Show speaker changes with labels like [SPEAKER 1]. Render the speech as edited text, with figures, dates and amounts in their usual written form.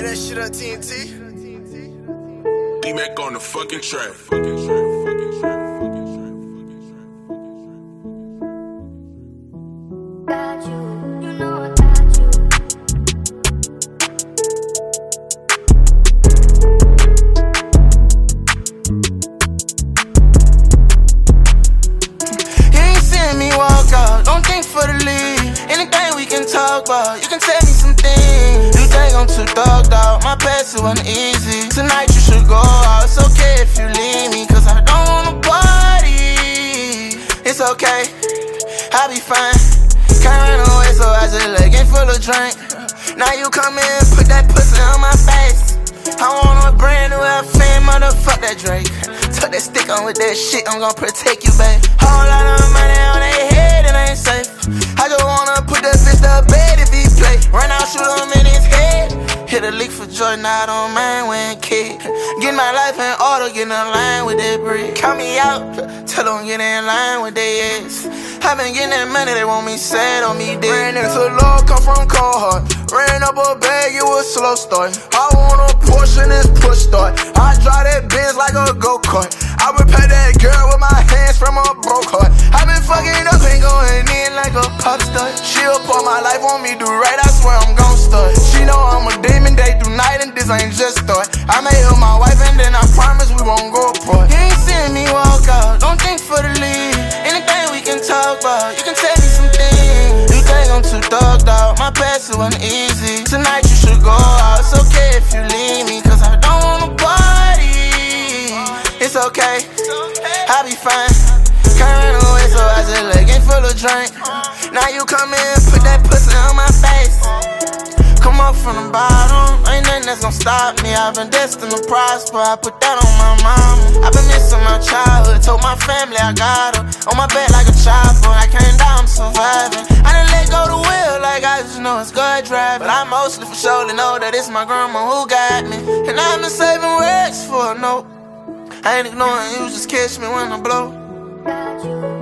[SPEAKER 1] that shit on TNT.
[SPEAKER 2] D-Mac on the fucking track.
[SPEAKER 3] Got you, you know I got you.
[SPEAKER 4] You ain't seeing me walk out, don't think for the lead. Anything we can talk about, you can tell me some things. You think I'm too thugged out, my past it wasn't easy. Tonight you should go out, it's okay if you leave me, cause I don't wanna party. It's okay, I'll be fine. Can't run away, so I just looking full of drink. Now you come in, put that pussy on my face. I want a brand new FM, motherfuck that Drake. Tuck that stick on with that shit, I'm gon' protect you, babe. Whole lot of money on their head, it ain't safe. I just wanna put that bitch to bed if he play. Run out, shoot him in his head. Hit a leak for joy, now I don't mind when kid. Get my life in order, get in line with that breed. Count me out, tell them get in line with they ass. I been getting that money, they want me sad on me dead. Ran into love, come from cold heart. Ran up a bag, it was slow start. I want a portion, this push start. I drive that Benz like a go-kart. I repair that girl with my hands from a broke heart. I been fucking up and going in like a pop star. She'll pour my life on me, do right, I swear I'm gon' start. She know I'm a demon, day through night, and this ain't just start. I made her my wife and then I promise we won't go apart. You ain't seeing me walk out, don't think for the lead. Anything we can talk about, you can tell me some things. You think I'm too thugged out, my past it wasn't easy. Tonight you should go out, it's okay if you leave me, cause I don't wanna party. It's okay, I'll be fine. Can't run away, so I just looking full of drink. Now you come in, put that pussy on my face. Come up from the bottom, ain't nothing that's gon' stop me. I've been destined to prosper, I put that on my mama. I've been missing my childhood, told my family I got her. On my back like a chopper, I came down, I'm surviving. I done let go the wheel, like I just know it's good driving. But I mostly for sure know that it's my grandma who got me. And I've been saving words for a note. I ain't ignoring you, just catch me when I blow.
[SPEAKER 3] Got you.